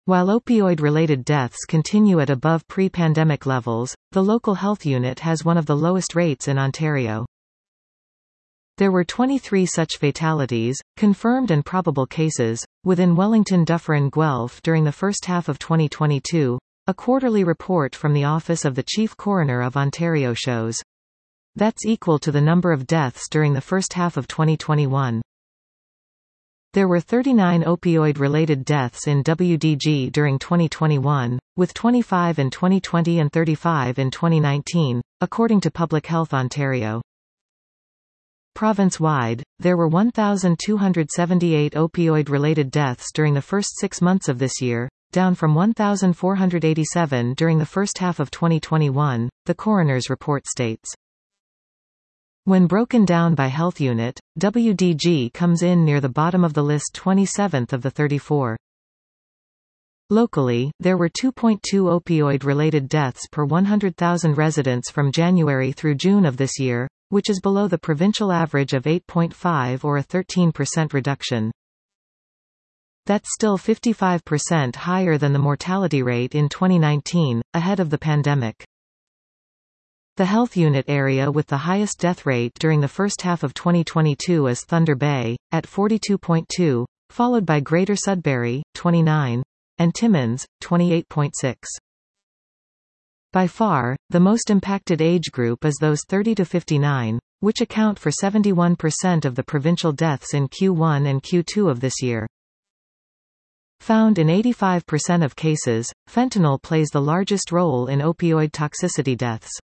While opioid-related deaths continue at above pre-pandemic levels, the local health unit has one of the lowest rates in Ontario. There were 23 such fatalities, confirmed and probable cases, within Wellington-Dufferin-Guelph during the first half of 2022, a quarterly report from the Office of the Chief Coroner of Ontario shows. That's equal to the number of deaths during the first half of 2021. There were 39 opioid-related deaths in WDG during 2021, with 25 in 2020 and 35 in 2019, according to Public Health Ontario. Province-wide, there were 1,278 opioid-related deaths during the first 6 months of this year, down from 1,487 during the first half of 2021, the coroner's report states. When broken down by health unit, WDG comes in near the bottom of the list, 27th of the 34. Locally, there were 2.2 opioid-related deaths per 100,000 residents from January through June of this year, which is below the provincial average of 8.5 or a 13% reduction. That's still 55% higher than the mortality rate in 2019, ahead of the pandemic. The health unit area with the highest death rate during the first half of 2022 is Thunder Bay, at 42.2, followed by Greater Sudbury, 29, and Timmins, 28.6. By far, the most impacted age group is those 30 to 59, which account for 71% of the provincial deaths in Q1 and Q2 of this year. Found in 85% of cases, fentanyl plays the largest role in opioid toxicity deaths.